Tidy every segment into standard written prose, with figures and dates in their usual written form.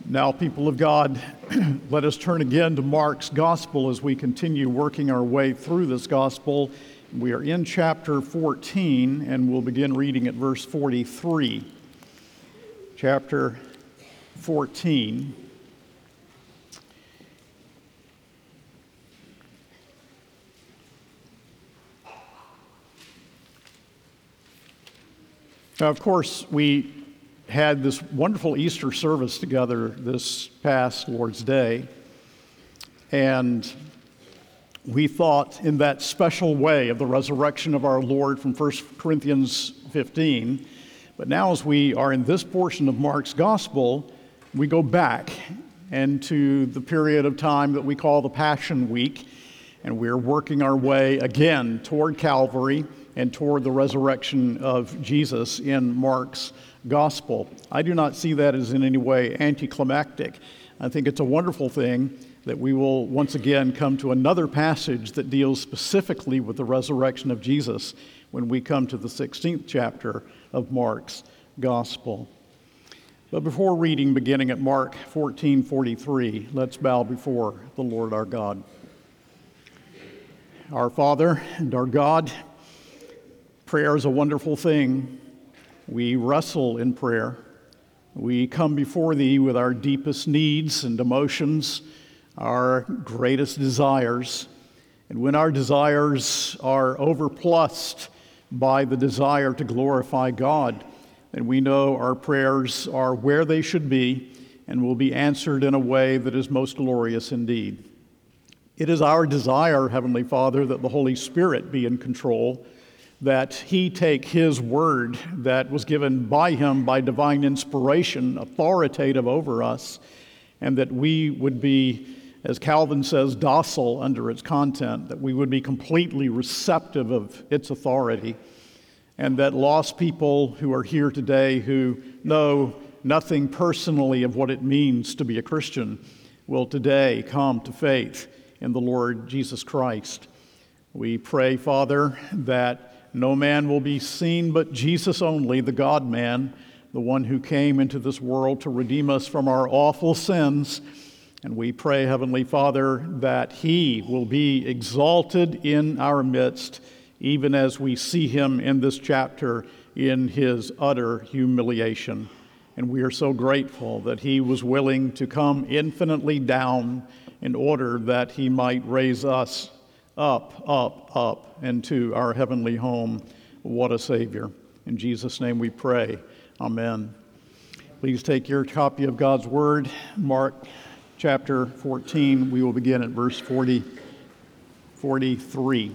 Now, people of God, let us turn again to Mark's gospel as we continue working our way through this gospel. We are in chapter 14, and we'll begin reading at verse 43. Chapter 14. Now, of course, we had this wonderful Easter service together this past Lord's Day, and we thought in that special way of the resurrection of our Lord from 1 Corinthians 15. But now as we are in this portion of Mark's gospel, we go back into the period of time that we call the Passion Week, and we're working our way again toward Calvary and toward the resurrection of Jesus in Mark's gospel. I do not see that as in any way anticlimactic. I think it's a wonderful thing that we will once again come to another passage that deals specifically with the resurrection of Jesus when we come to the 16th chapter of Mark's gospel. But before reading, beginning at Mark 14:43, let's bow before the Lord our God. Our Father and our God, prayer is a wonderful thing. We wrestle in prayer. We come before Thee with our deepest needs and emotions, our greatest desires. And when our desires are overplussed by the desire to glorify God, then we know our prayers are where they should be and will be answered in a way that is most glorious indeed. It is our desire, Heavenly Father, that the Holy Spirit be in control, that He take His word that was given by Him by divine inspiration, authoritative over us, and that we would be, as Calvin says, docile under its content, that we would be completely receptive of its authority, and that lost people who are here today who know nothing personally of what it means to be a Christian will today come to faith in the Lord Jesus Christ. We pray, Father, that no man will be seen but Jesus only, the God-man, the one who came into this world to redeem us from our awful sins. And we pray, Heavenly Father, that He will be exalted in our midst, even as we see Him in this chapter in His utter humiliation. And we are so grateful that He was willing to come infinitely down in order that He might raise us up into our heavenly home. What a Savior. In Jesus' name we pray. Amen. Please take your copy of God's Word, Mark chapter 14. We will begin at verse 43.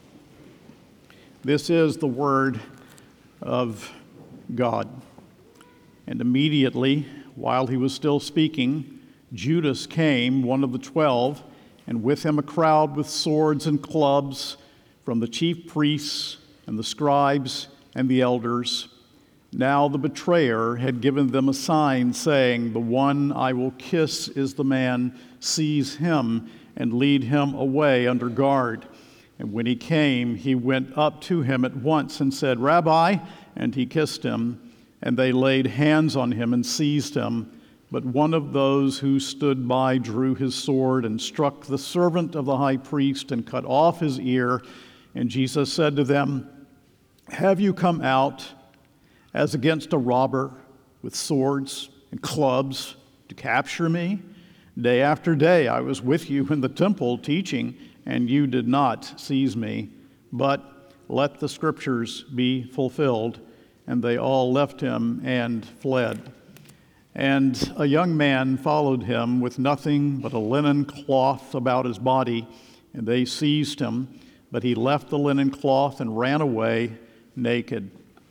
This is the Word of God. And immediately, while He was still speaking, Judas came, one of the 12, and with him a crowd with swords and clubs from the chief priests and the scribes and the elders. Now the betrayer had given them a sign, saying, "The one I will kiss is the man. Seize him and lead him away under guard." And when he came, he went up to him at once and said, "Rabbi," and he kissed him. And they laid hands on him and seized him. But one of those who stood by drew his sword and struck the servant of the high priest and cut off his ear. And Jesus said to them, "Have you come out as against a robber with swords and clubs to capture me? Day after day I was with you in the temple teaching, and you did not seize me. But let the scriptures be fulfilled." And they all left him and fled. And a young man followed him with nothing but a linen cloth about his body, and they seized him, but he left the linen cloth and ran away naked.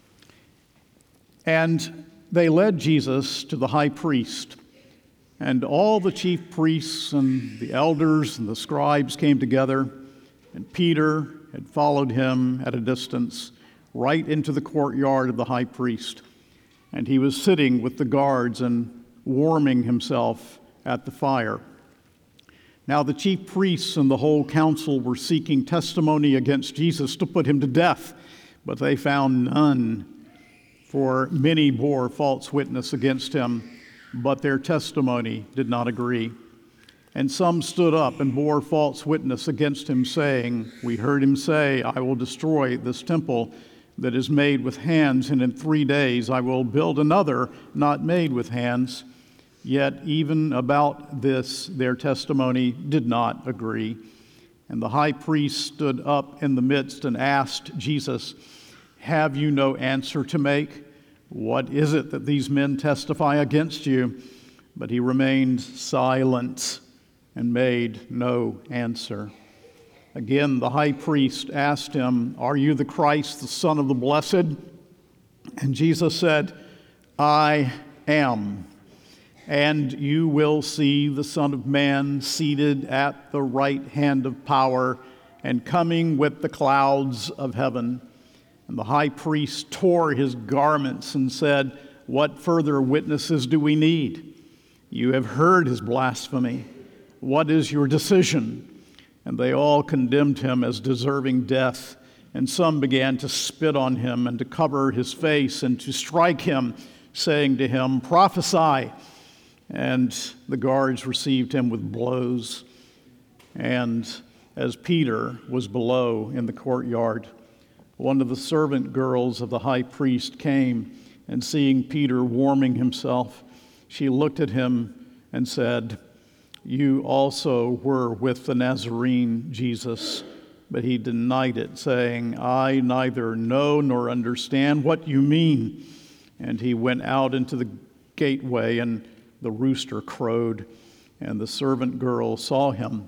And they led Jesus to the high priest, and all the chief priests and the elders and the scribes came together, and Peter had followed him at a distance right into the courtyard of the high priest. And he was sitting with the guards and warming himself at the fire. Now the chief priests and the whole council were seeking testimony against Jesus to put him to death, but they found none, for many bore false witness against him. but their testimony did not agree. And some stood up and bore false witness against him, saying, "We heard him say, 'I will destroy this temple that is made with hands, and in 3 days I will build another not made with hands.' Yet even about this their testimony did not agree. And the high priest stood up in the midst and asked Jesus, 'Have you no answer to make? What is it that these men testify against you?' But he remained silent and made no answer. Again, the high priest asked him, 'Are you the Christ, the Son of the Blessed?' And Jesus said, 'I am. And you will see the Son of Man seated at the right hand of power and coming with the clouds of heaven.' And the high priest tore his garments and said, 'What further witnesses do we need? You have heard his blasphemy. What is your decision?' And they all condemned him as deserving death. And some began to spit on him and to cover his face and to strike him, saying to him, 'Prophesy.' And the guards received him with blows. And as Peter was below in the courtyard, one of the servant girls of the high priest came, and seeing Peter warming himself, she looked at him and said, 'You also were with the Nazarene Jesus.' But he denied it, saying, 'I neither know nor understand what you mean.' And he went out into the gateway, and the rooster crowed, and the servant girl saw him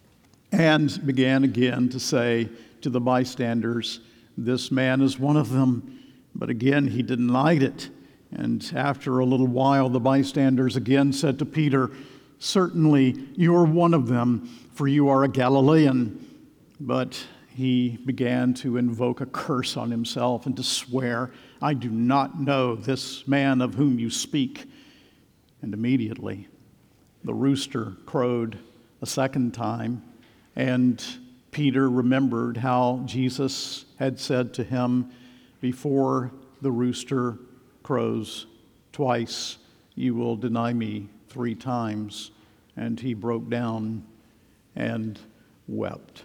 and began again to say to the bystanders, 'This man is one of them.' But again he denied it. And after a little while the bystanders again said to Peter, 'Certainly you are one of them, for you are a Galilean.' But he began to invoke a curse on himself and to swear, 'I do not know this man of whom you speak.' And immediately the rooster crowed a second time, and Peter remembered how Jesus had said to him, 'Before the rooster crows twice, you will deny me 3 times.' And he broke down and wept."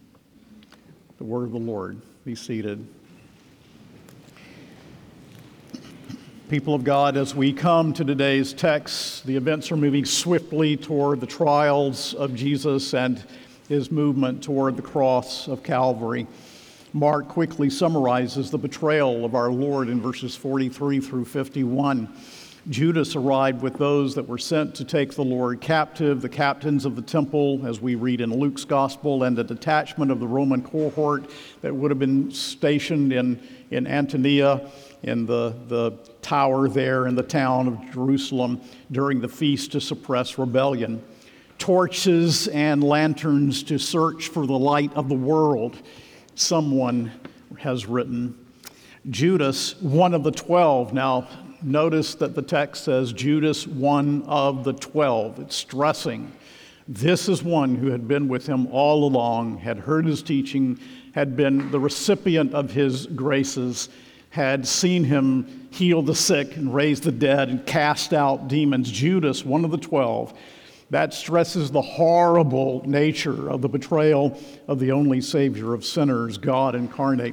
The word of the Lord. Be seated. People of God, as we come to today's text, the events are moving swiftly toward the trials of Jesus and his movement toward the cross of Calvary. Mark quickly summarizes the betrayal of our Lord in verses 43 through 51. Judas arrived with those that were sent to take the Lord captive, the captains of the temple, as we read in Luke's gospel, and a detachment of the Roman cohort that would have been stationed in Antonia, in the tower there in the town of Jerusalem during the feast to suppress rebellion. Torches and lanterns to search for the light of the world, someone has written. Judas, one of the 12. Now, notice that the text says Judas, one of the 12. It's stressing. This is one who had been with him all along, had heard his teaching, had been the recipient of his graces, had seen him heal the sick and raise the dead and cast out demons. Judas, one of the 12. That stresses the horrible nature of the betrayal of the only Savior of sinners, God incarnate.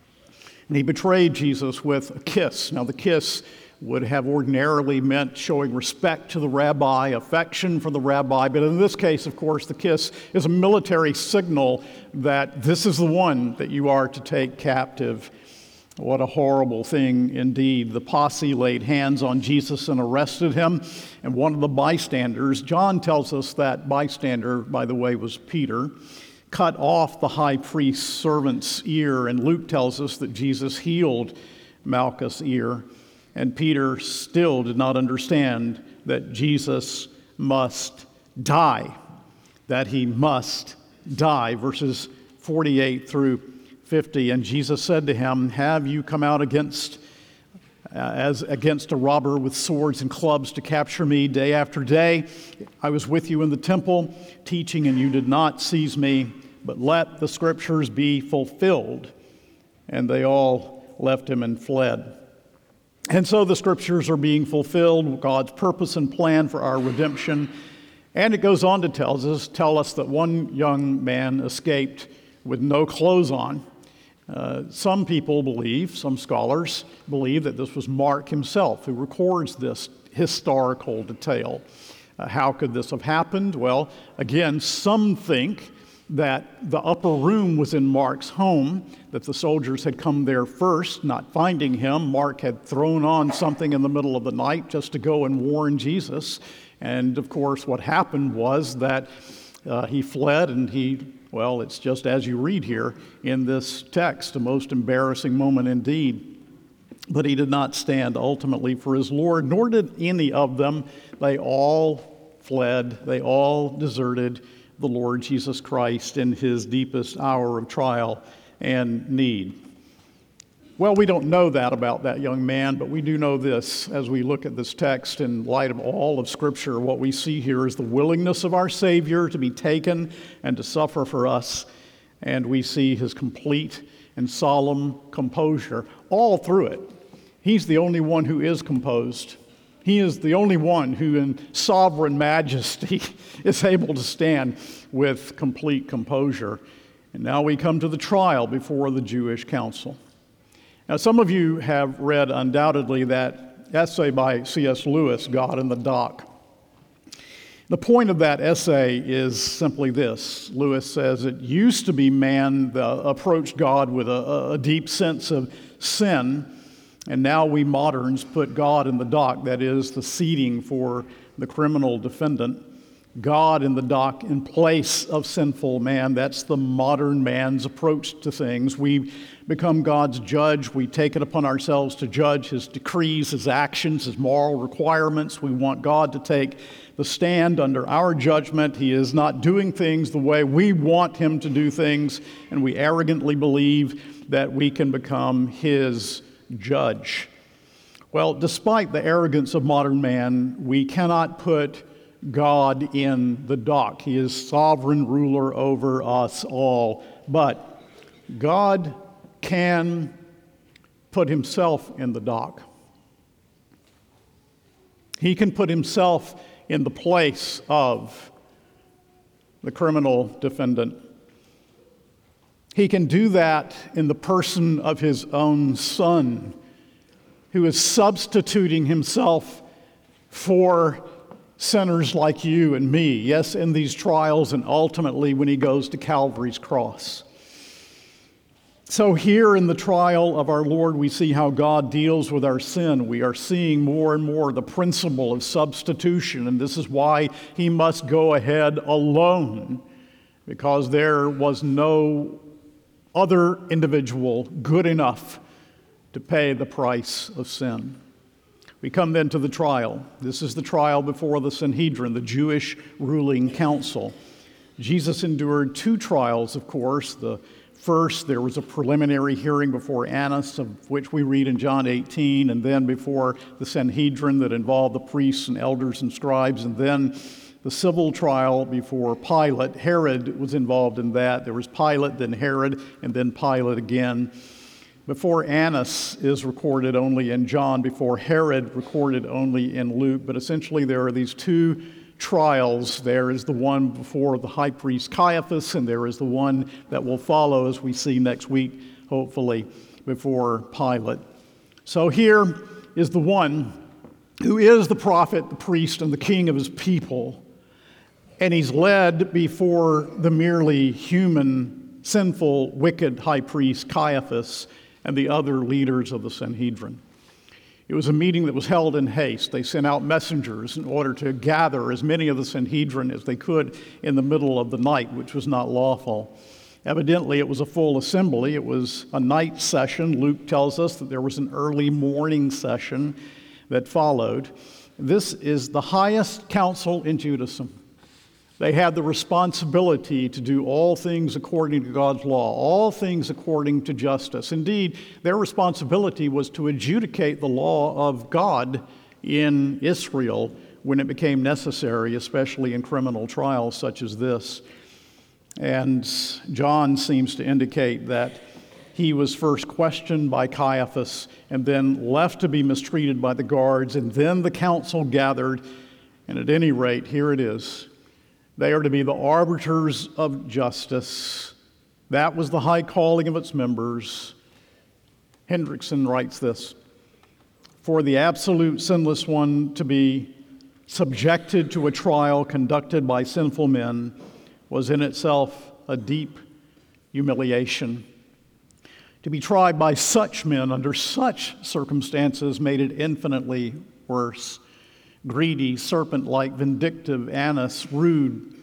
And he betrayed Jesus with a kiss. Now, the kiss would have ordinarily meant showing respect to the rabbi, affection for the rabbi, but in this case, of course, the kiss is a military signal that this is the one that you are to take captive. What a horrible thing indeed. The posse laid hands on Jesus and arrested him, and one of the bystanders, John tells us that bystander, by the way, was Peter, cut off the high priest's servant's ear, and Luke tells us that Jesus healed Malchus' ear, and Peter still did not understand that Jesus must die, that he must die. Verses 48 through 50, and Jesus said to him, "Have you come out as against a robber with swords and clubs to capture me day after day? I was with you in the temple teaching, and you did not seize me, but let the scriptures be fulfilled." And they all left him and fled. And so the scriptures are being fulfilled, God's purpose and plan for our redemption. And it goes on to tell us that one young man escaped with no clothes on. Some people believe, some scholars believe, that this was Mark himself who records this historical detail. How could this have happened? Well, again, some think that the upper room was in Mark's home, that the soldiers had come there first, not finding him. Mark had thrown on something in the middle of the night just to go and warn Jesus. And of course, what happened was that he fled, and it's just as you read here in this text, a most embarrassing moment indeed. But he did not stand ultimately for his Lord, nor did any of them. They all fled, they all deserted the Lord Jesus Christ in his deepest hour of trial and need. Well, we don't know that about that young man, but we do know this as we look at this text in light of all of Scripture. What we see here is the willingness of our Savior to be taken and to suffer for us, and we see his complete and solemn composure all through it. He's the only one who is composed. He is the only one who in sovereign majesty is able to stand with complete composure. And now we come to the trial before the Jewish council. Now, some of you have read undoubtedly that essay by C.S. Lewis, God in the Dock. The point of that essay is simply this. Lewis says it used to be man approached God with a deep sense of sin, and now we moderns put God in the dock, that is, the seating for the criminal defendant. God in the dock in place of sinful man. That's the modern man's approach to things. We become God's judge. We take it upon ourselves to judge his decrees, his actions, his moral requirements. We want God to take the stand under our judgment. He is not doing things the way we want him to do things, and we arrogantly believe that we can become his judge. Well, despite the arrogance of modern man, we cannot put God in the dock. He is sovereign ruler over us all. But God can put himself in the dock. He can put himself in the place of the criminal defendant. He can do that in the person of his own Son, who is substituting himself for sinners like you and me, yes, in these trials and ultimately when he goes to Calvary's cross. So here in the trial of our Lord, we see how God deals with our sin. We are seeing more and more the principle of substitution, and this is why he must go ahead alone, because there was no other individual good enough to pay the price of sin. We come then to the trial. This is the trial before the Sanhedrin, the Jewish ruling council. Jesus endured two trials, of course. The first, there was a preliminary hearing before Annas, of which we read in John 18, and then before the Sanhedrin that involved the priests and elders and scribes, and then the civil trial before Pilate. Herod was involved in that. There was Pilate, then Herod, and then Pilate again. Before Annas is recorded only in John, before Herod recorded only in Luke. But essentially there are these two trials. There is the one before the high priest Caiaphas, and there is the one that will follow, as we see next week, hopefully, before Pilate. So here is the one who is the prophet, the priest, and the king of his people. And he's led before the merely human, sinful, wicked high priest Caiaphas and the other leaders of the Sanhedrin. It was a meeting that was held in haste. They sent out messengers in order to gather as many of the Sanhedrin as they could in the middle of the night, which was not lawful. Evidently, it was a full assembly. It was a night session. Luke tells us that there was an early morning session that followed. This is the highest council in Judaism. They had the responsibility to do all things according to God's law, all things according to justice. Indeed, their responsibility was to adjudicate the law of God in Israel when it became necessary, especially in criminal trials such as this. And John seems to indicate that he was first questioned by Caiaphas and then left to be mistreated by the guards, and then the council gathered, and at any rate, here it is. They are to be the arbiters of justice. That was the high calling of its members. Hendrickson writes this: for the absolute sinless one to be subjected to a trial conducted by sinful men was in itself a deep humiliation. To be tried by such men under such circumstances made it infinitely worse. Greedy, serpent-like, vindictive Annas, rude,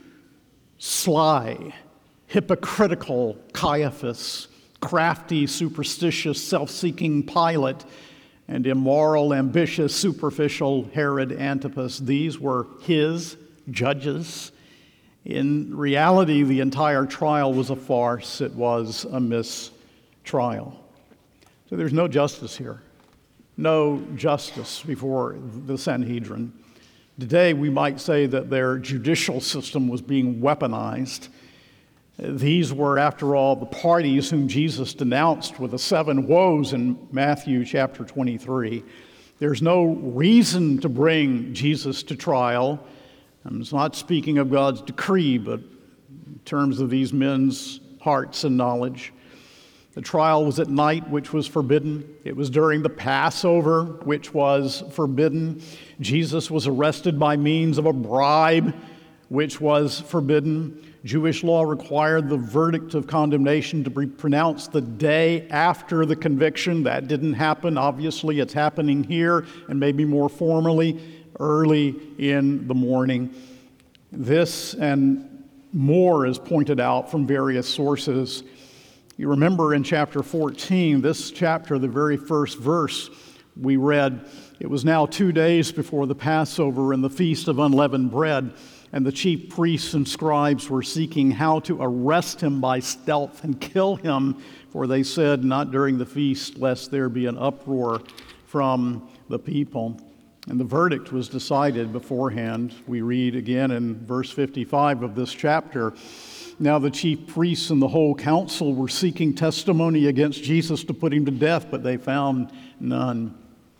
sly, hypocritical Caiaphas, crafty, superstitious, self-seeking Pilate, and immoral, ambitious, superficial Herod Antipas. These were his judges. In reality, the entire trial was a farce. It was a mistrial. So there's no justice here. No justice before the Sanhedrin. Today, we might say that their judicial system was being weaponized. These were, after all, the parties whom Jesus denounced with the 7 woes in Matthew chapter 23. There's no reason to bring Jesus to trial. I'm not speaking of God's decree, but in terms of these men's hearts and knowledge. The trial was at night, which was forbidden. It was during the Passover, which was forbidden. Jesus was arrested by means of a bribe, which was forbidden. Jewish law required the verdict of condemnation to be pronounced the day after the conviction. That didn't happen. Obviously, it's happening here, and maybe more formally, early in the morning. This and more is pointed out from various sources. You remember in chapter 14, this chapter, the very first verse we read, it was now 2 days before the Passover and the Feast of Unleavened Bread, and the chief priests and scribes were seeking how to arrest him by stealth and kill him, for they said, not during the feast, lest there be an uproar from the people. And the verdict was decided beforehand. We read again in verse 55 of this chapter, now the chief priests and the whole council were seeking testimony against Jesus to put him to death, but they found none.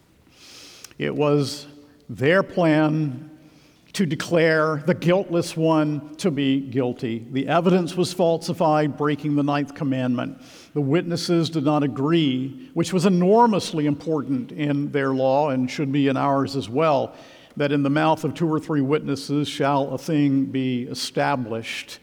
It was their plan to declare the guiltless one to be guilty. The evidence was falsified, breaking the 9th commandment. The witnesses did not agree, which was enormously important in their law and should be in ours as well, that in the mouth of 2 or 3 witnesses shall a thing be established.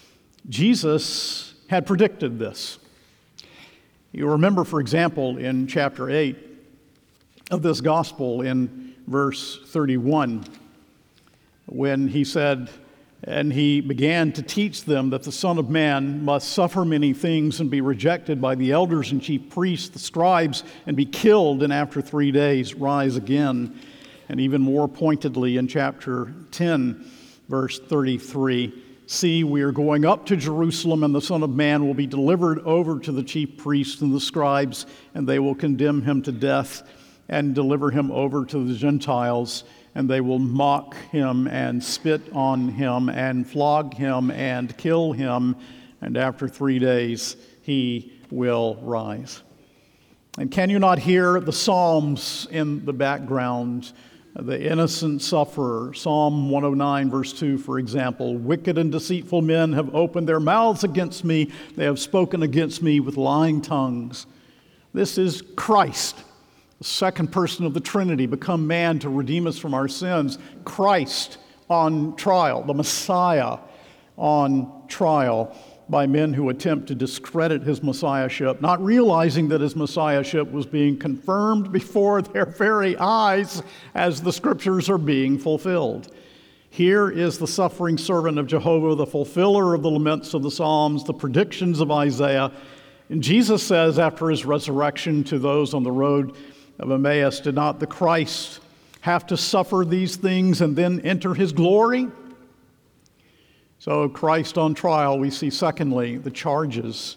Jesus had predicted this. You remember, for example, in chapter 8 of this gospel, in verse 31, when he said, and he began to teach them that the Son of Man must suffer many things and be rejected by the elders and chief priests, the scribes, and be killed, and after 3 days rise again. And even more pointedly in chapter 10, verse 33, see, we are going up to Jerusalem, and the Son of Man will be delivered over to the chief priests and the scribes, and they will condemn him to death and deliver him over to the Gentiles, and they will mock him and spit on him and flog him and kill him, and after 3 days he will rise. And can you not hear the Psalms in the background? The innocent sufferer, Psalm 109, verse 2, for example, wicked and deceitful men have opened their mouths against me. They have spoken against me with lying tongues. This is Christ, the second person of the Trinity, become man to redeem us from our sins. Christ on trial, the Messiah on trial by men who attempt to discredit his messiahship, not realizing that his messiahship was being confirmed before their very eyes as the scriptures are being fulfilled. Here is the suffering servant of Jehovah, the fulfiller of the laments of the Psalms, the predictions of Isaiah. And Jesus says after his resurrection to those on the road of Emmaus, did not the Christ have to suffer these things and then enter his glory? So Christ on trial, we see secondly the charges.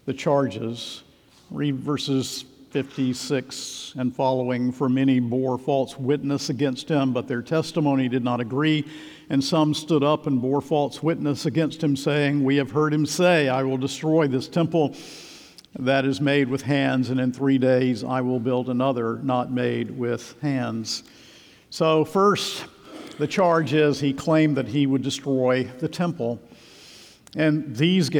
Read verses 56 and following. For many bore false witness against him, but their testimony did not agree. And some stood up and bore false witness against him, saying, we have heard him say, I will destroy this temple that is made with hands, and in 3 days I will build another not made with hands. So first, the charge is he claimed that he would destroy the temple. And these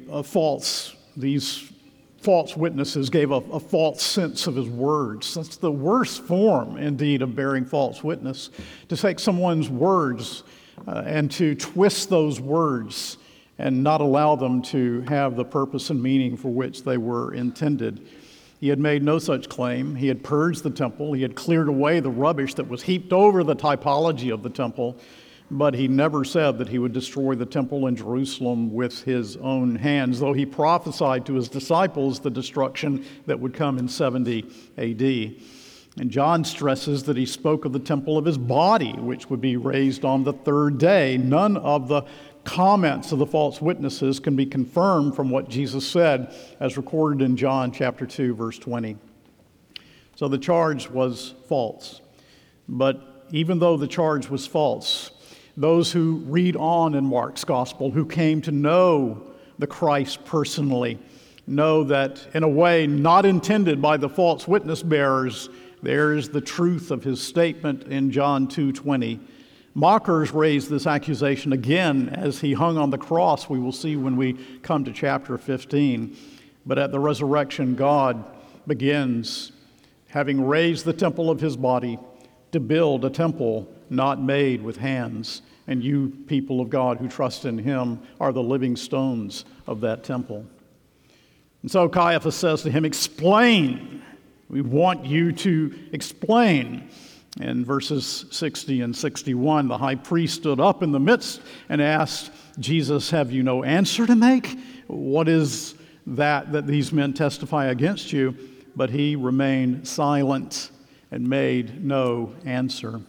false witnesses gave a false sense of his words. That's the worst form, indeed, of bearing false witness, to take someone's words and to twist those words and not allow them to have the purpose and meaning for which they were intended. He had made no such claim. He had purged the temple. He had cleared away the rubbish that was heaped over the typology of the temple, but he never said that he would destroy the temple in Jerusalem with his own hands, though he prophesied to his disciples the destruction that would come in 70 AD. And John stresses that he spoke of the temple of his body, which would be raised on the third day. None of the comments of the false witnesses can be confirmed from what Jesus said, as recorded in John chapter 2, verse 20. So the charge was false. But even though the charge was false, those who read on in Mark's gospel, who came to know the Christ personally, know that in a way not intended by the false witness bearers, there is the truth of his statement in John 2:20. Mockers raised this accusation again as he hung on the cross, we will see when we come to chapter 15. But at the resurrection, God begins, having raised the temple of his body, to build a temple not made with hands. And you, people of God who trust in him, are the living stones of that temple. And so Caiaphas says to him, explain. We want you to explain. In verses 60 and 61, the high priest stood up in the midst and asked Jesus, have you no answer to make? What is that these men testify against you? But he remained silent and made no answer.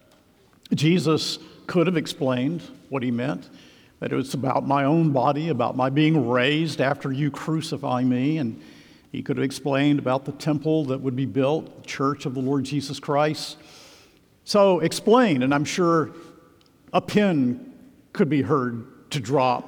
Jesus could have explained what he meant, that it was about my own body, about my being raised after you crucify me, and he could have explained about the temple that would be built, the church of the Lord Jesus Christ. So explain, and I'm sure a pin could be heard to drop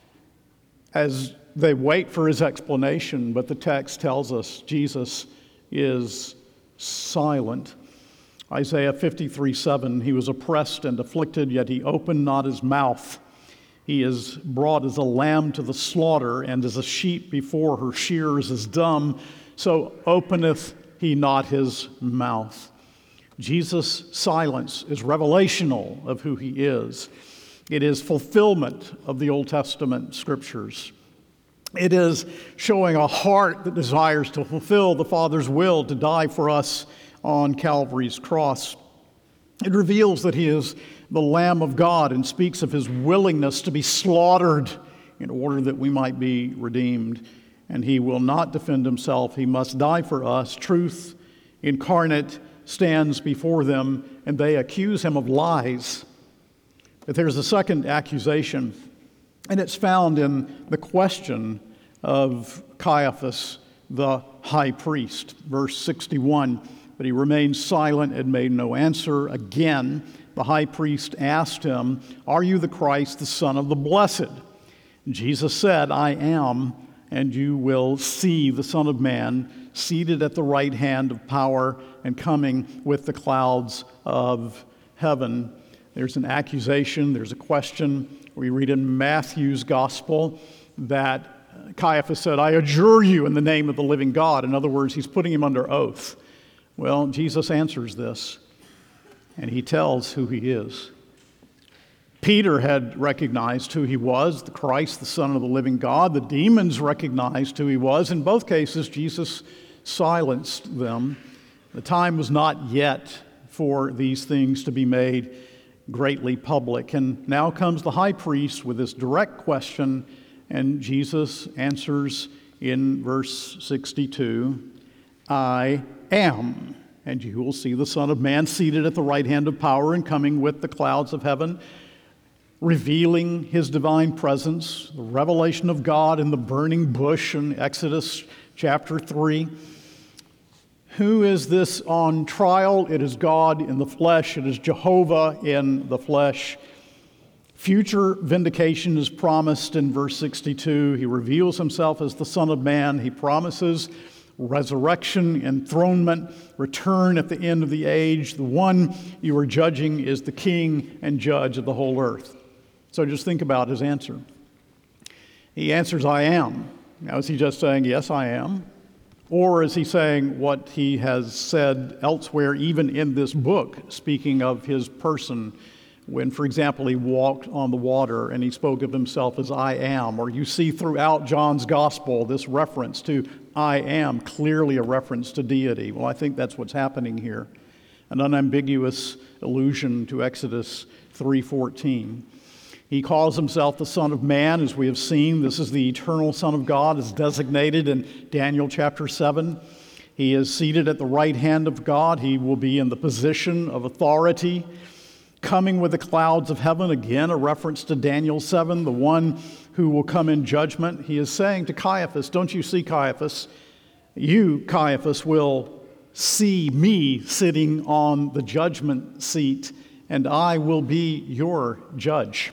as they wait for his explanation, but the text tells us Jesus is silent. Isaiah 53:7, he was oppressed and afflicted, yet he opened not his mouth. He is brought as a lamb to the slaughter, and as a sheep before her shearers is dumb, so openeth he not his mouth. Jesus' silence is revelational of who he is. It is fulfillment of the Old Testament scriptures. It is showing a heart that desires to fulfill the Father's will to die for us on Calvary's cross. It reveals that he is the Lamb of God and speaks of his willingness to be slaughtered in order that we might be redeemed. And he will not defend himself. He must die for us. Truth incarnate stands before them, and they accuse him of lies. But there's a second accusation, and it's found in the question of Caiaphas, the high priest. Verse 61, but he remained silent and made no answer. Again, the high priest asked him, are you the Christ, the Son of the Blessed? And Jesus said, I am, and you will see the Son of Man seated at the right hand of power and coming with the clouds of heaven. There's an accusation, there's a question. We read in Matthew's gospel that Caiaphas said, I adjure you in the name of the living God. In other words, he's putting him under oath. Well, Jesus answers this, and he tells who he is. Peter had recognized who he was, the Christ, the Son of the living God. The demons recognized who he was. In both cases, Jesus silenced them. The time was not yet for these things to be made greatly public. And now comes the high priest with this direct question, and Jesus answers in verse 62, I am, and you will see the Son of Man seated at the right hand of power and coming with the clouds of heaven, revealing his divine presence, the revelation of God in the burning bush in Exodus chapter 3. Who is this on trial? It is God in the flesh. It is Jehovah in the flesh. Future vindication is promised in verse 62. He reveals himself as the Son of Man. He promises resurrection, enthronement, return at the end of the age. The one you are judging is the King and Judge of the whole earth. So just think about his answer. He answers, I am. Now, is he just saying, yes, I am? Or is he saying what he has said elsewhere, even in this book, speaking of his person, when, for example, he walked on the water and he spoke of himself as I am? Or you see throughout John's gospel this reference to I am, clearly a reference to deity. Well, I think that's what's happening here. An unambiguous allusion to Exodus 3:14. He calls himself the Son of Man, as we have seen. This is the eternal Son of God, as designated in Daniel chapter 7. He is seated at the right hand of God. He will be in the position of authority, coming with the clouds of heaven. Again, a reference to Daniel 7, the one who will come in judgment. He is saying to Caiaphas, don't you see, Caiaphas? You, Caiaphas, will see me sitting on the judgment seat, and I will be your judge.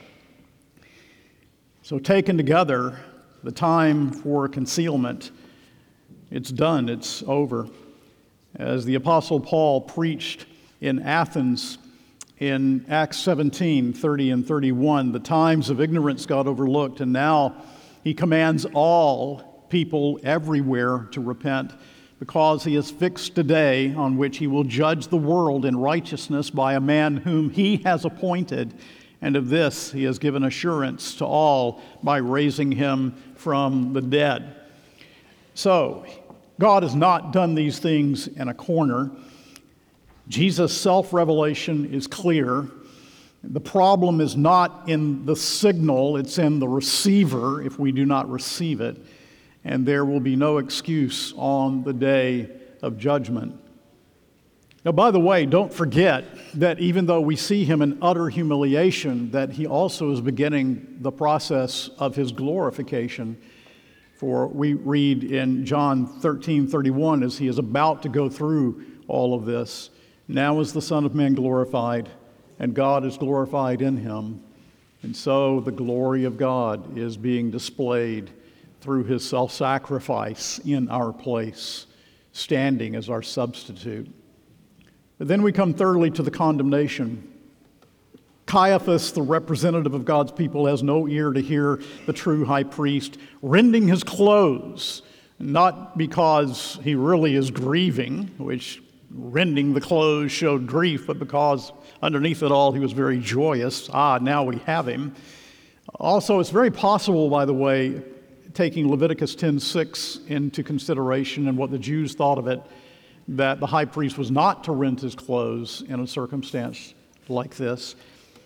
So taken together, the time for concealment, it's done, it's over. As the Apostle Paul preached in Athens in Acts 17:30 and 31, the times of ignorance got overlooked, and now he commands all people everywhere to repent, because he has fixed a day on which he will judge the world in righteousness by a man whom he has appointed. And of this he has given assurance to all by raising him from the dead. So, God has not done these things in a corner. Jesus' self-revelation is clear. The problem is not in the signal, it's in the receiver if we do not receive it. And there will be no excuse on the day of judgment. Now, by the way, don't forget that even though we see him in utter humiliation, that he also is beginning the process of his glorification. For we read in John 13:31, as he is about to go through all of this, now is the Son of Man glorified, and God is glorified in him. And so the glory of God is being displayed through his self-sacrifice in our place, standing as our substitute. But then we come thirdly to the condemnation. Caiaphas, the representative of God's people, has no ear to hear the true high priest rending his clothes, not because he really is grieving, which rending the clothes showed grief, but because underneath it all he was very joyous. Now we have him. Also, it's very possible, by the way, taking Leviticus 10:6 into consideration and what the Jews thought of it, that the high priest was not to rend his clothes in a circumstance like this.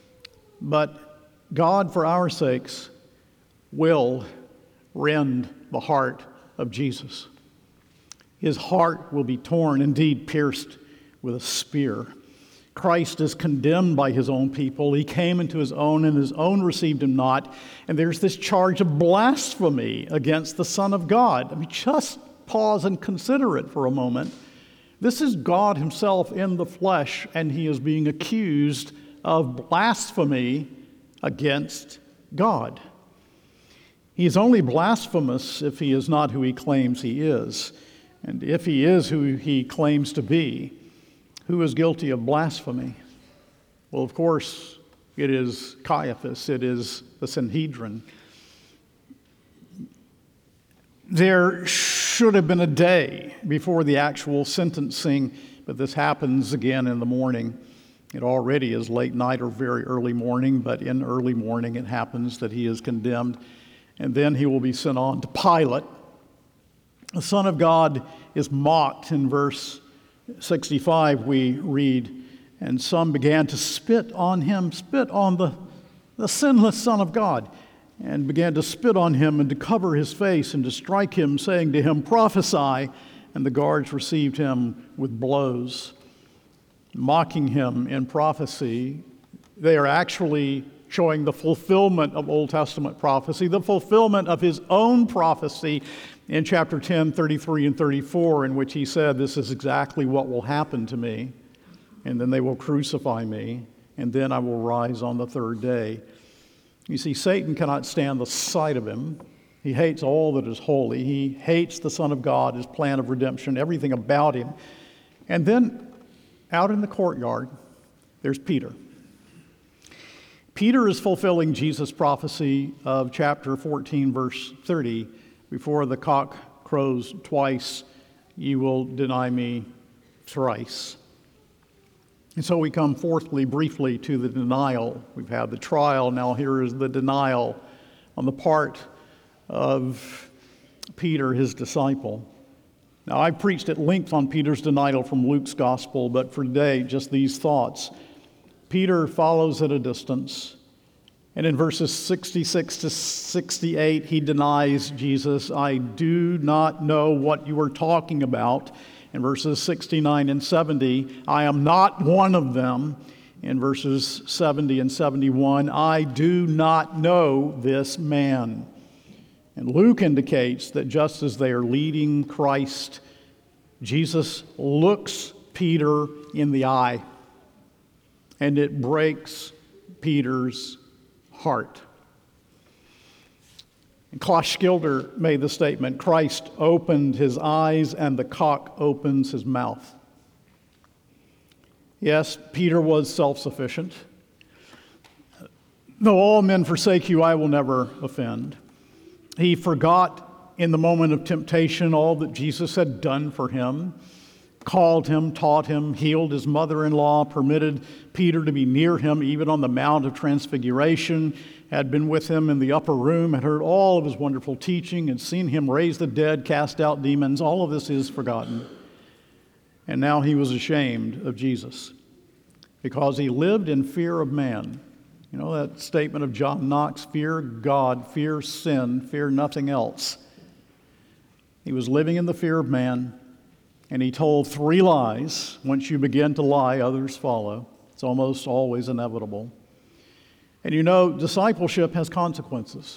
But God, for our sakes, will rend the heart of Jesus. His heart will be torn, indeed pierced with a spear. Christ is condemned by his own people. He came into his own, and his own received him not. And there's this charge of blasphemy against the Son of God. I mean, just pause and consider it for a moment. This is God himself in the flesh, and he is being accused of blasphemy against God. He is only blasphemous if he is not who he claims he is. And if he is who he claims to be, who is guilty of blasphemy? Well, of course, it is Caiaphas. It is the Sanhedrin. There should have been a day before the actual sentencing, but this happens again in the morning. It already is late night or very early morning, but in early morning it happens that he is condemned, and then he will be sent on to Pilate. The Son of God is mocked. In verse 65 we read, and some began to spit on him, spit on the sinless Son of God, and began to spit on him and to cover his face and to strike him, saying to him, prophesy. And the guards received him with blows. Mocking him in prophecy, they are actually showing the fulfillment of Old Testament prophecy, the fulfillment of his own prophecy in chapter 10, 33 and 34, in which he said, this is exactly what will happen to me, and then they will crucify me, and then I will rise on the third day. You see, Satan cannot stand the sight of him. He hates all that is holy. He hates the Son of God, his plan of redemption, everything about him. And then out in the courtyard, there's Peter. Peter is fulfilling Jesus' prophecy of chapter 14, verse 30. Before the cock crows twice, you will deny me thrice. And so we come fourthly, briefly, to the denial. We've had the trial, now here is the denial on the part of Peter, his disciple. Now, I preached at length on Peter's denial from Luke's gospel, but for today, just these thoughts. Peter follows at a distance, and in verses 66 to 68, he denies Jesus. I do not know what you are talking about. In verses 69 and 70, I am not one of them. In verses 70 and 71, I do not know this man. And Luke indicates that just as they are leading Christ, Jesus looks Peter in the eye, and it breaks Peter's heart. And Klaus Schilder made the statement, Christ opened his eyes and the cock opens his mouth. Yes, Peter was self-sufficient. Though all men forsake you, I will never offend. He forgot in the moment of temptation all that Jesus had done for him, called him, taught him, healed his mother-in-law, permitted Peter to be near him even on the Mount of Transfiguration, had been with him in the upper room, had heard all of his wonderful teaching, had seen him raise the dead, cast out demons. All of this is forgotten. And now he was ashamed of Jesus because he lived in fear of man. You know that statement of John Knox, fear God, fear sin, fear nothing else. He was living in the fear of man, and he told 3 lies. Once you begin to lie, others follow. It's almost always inevitable. And you know, discipleship has consequences.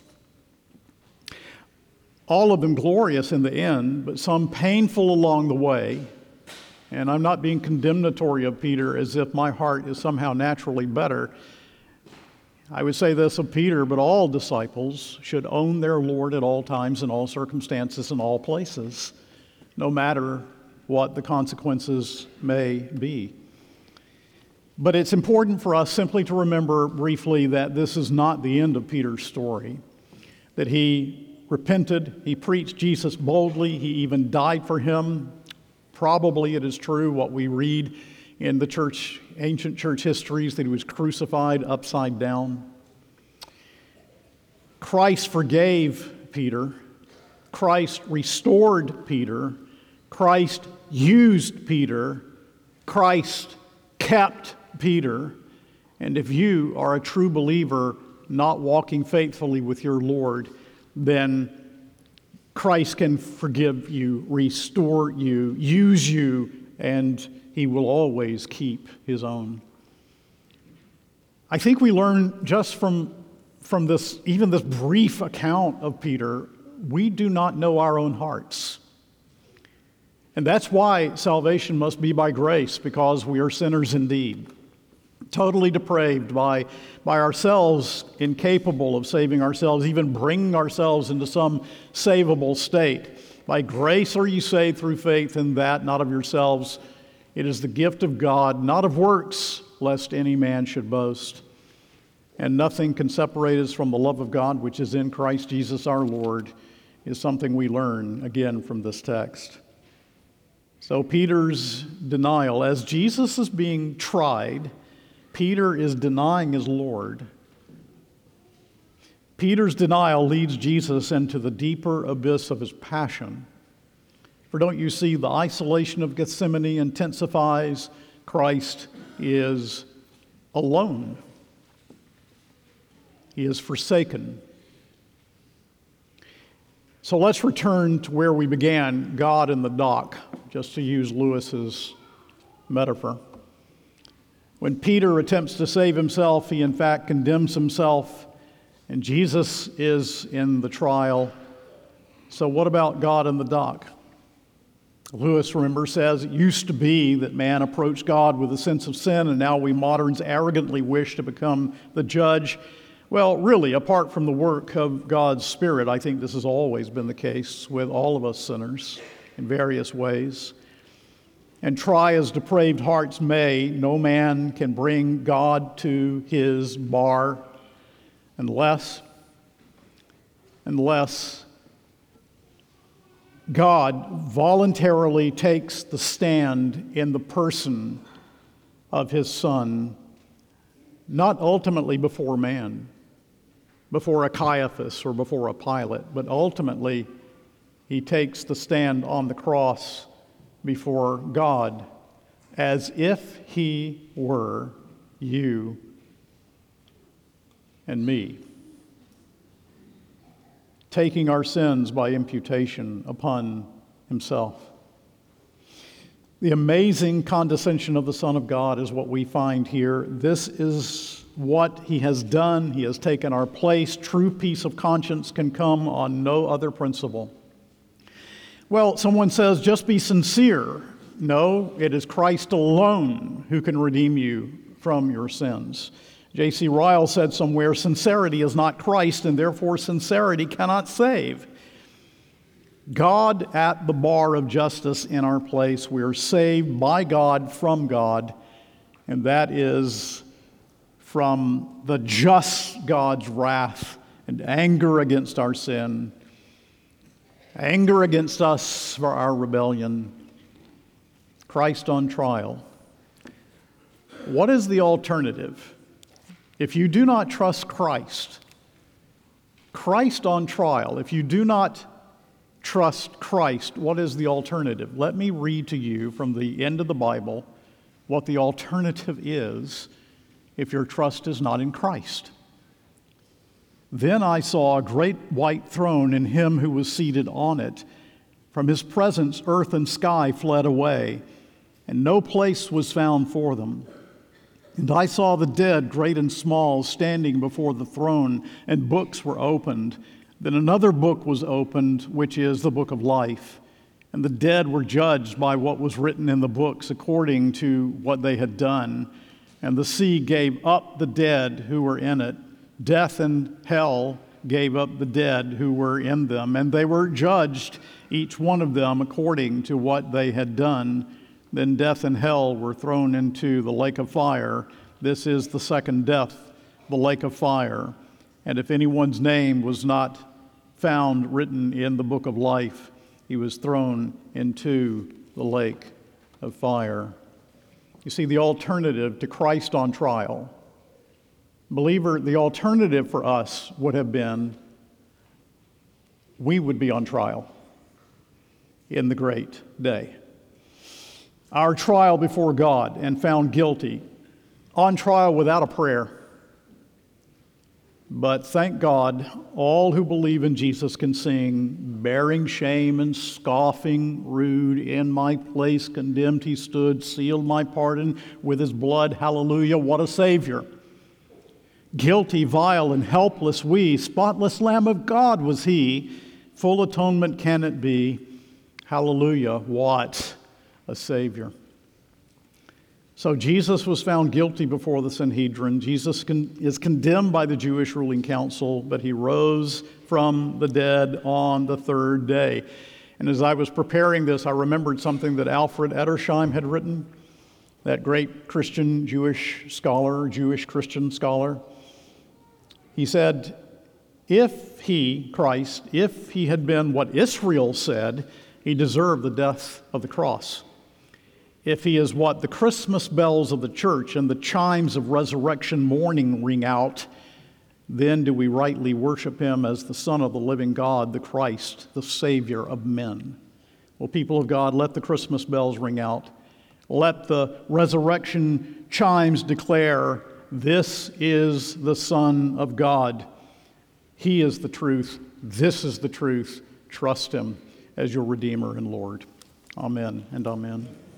All of them glorious in the end, but some painful along the way. And I'm not being condemnatory of Peter as if my heart is somehow naturally better. I would say this of Peter, but all disciples should own their Lord at all times, in all circumstances, in all places, no matter what the consequences may be. But it's important for us simply to remember briefly that this is not the end of Peter's story, that he repented, he preached Jesus boldly, he even died for him. Probably it is true what we read in the church, ancient church histories, that he was crucified upside down. Christ forgave Peter. Christ restored Peter. Christ used Peter. Christ kept Peter. And if you are a true believer not walking faithfully with your Lord, then Christ can forgive you, restore you, use you, and he will always keep his own. I think we learn just from this, even this brief account of Peter, we do not know our own hearts. And that's why salvation must be by grace, because we are sinners indeed, totally depraved by ourselves, incapable of saving ourselves, even bringing ourselves into some savable state. By grace are you saved through faith in that, not of yourselves. It is the gift of God, not of works, lest any man should boast. And nothing can separate us from the love of God, which is in Christ Jesus our Lord, is something we learn again from this text. So Peter's denial, as Jesus is being tried, Peter is denying his Lord. Peter's denial leads Jesus into the deeper abyss of his passion. For don't you see, the isolation of Gethsemane intensifies. Christ is alone. He is forsaken. So let's return to where we began, God in the dock, just to use Lewis's metaphor. When Peter attempts to save himself, he in fact condemns himself, and Jesus is in the trial. So what about God in the dock? Lewis, remember, says it used to be that man approached God with a sense of sin, and now we moderns arrogantly wish to become the judge. Well, really, apart from the work of God's Spirit, I think this has always been the case with all of us sinners in various ways. And try as depraved hearts may, no man can bring God to his bar unless God voluntarily takes the stand in the person of his Son, not ultimately before man, before a Caiaphas or before a Pilate, but ultimately he takes the stand on the cross before God as if he were you and me, taking our sins by imputation upon himself. The amazing condescension of the Son of God is what we find here. This is what he has done. He has taken our place. True peace of conscience can come on no other principle. Well, someone says, just be sincere. No, it is Christ alone who can redeem you from your sins. J.C. Ryle said somewhere, sincerity is not Christ, and therefore sincerity cannot save. God at the bar of justice in our place. We are saved by God from God, and that is from the just God's wrath and anger against our sin, anger against us for our rebellion. Christ on trial. What is the alternative? If you do not trust Christ, Christ on trial, if you do not trust Christ, what is the alternative? Let me read to you from the end of the Bible what the alternative is if your trust is not in Christ. Then I saw a great white throne and him who was seated on it. From his presence, earth and sky fled away, and no place was found for them. And I saw the dead, great and small, standing before the throne, and books were opened. Then another book was opened, which is the book of life. And the dead were judged by what was written in the books according to what they had done. And the sea gave up the dead who were in it. Death and hell gave up the dead who were in them. And they were judged, each one of them, according to what they had done. Then death and hell were thrown into the lake of fire. This is the second death, the lake of fire. And if anyone's name was not found written in the book of life, he was thrown into the lake of fire. You see, the alternative to Christ on trial, believer, the alternative for us would have been we would be on trial in the great day. Our trial before God and found guilty, on trial without a prayer. But thank God, all who believe in Jesus can sing, bearing shame and scoffing, rude, in my place condemned he stood, sealed my pardon with his blood, hallelujah, what a Savior. Guilty, vile, and helpless we, spotless Lamb of God was he, full atonement can it be, hallelujah, what a Savior. So Jesus was found guilty before the Sanhedrin. Jesus is condemned by the Jewish ruling council, but he rose from the dead on the third day. And as I was preparing this, I remembered something that Alfred Edersheim had written, that great Christian Jewish scholar, Jewish Christian scholar. He said, if he, Christ, if he had been what Israel said, he deserved the death of the cross. If he is what the Christmas bells of the church and the chimes of resurrection morning ring out, then do we rightly worship him as the Son of the living God, the Christ, the Savior of men. Well, people of God, let the Christmas bells ring out. Let the resurrection chimes declare, this is the Son of God. He is the truth. This is the truth. Trust him as your Redeemer and Lord. Amen and amen.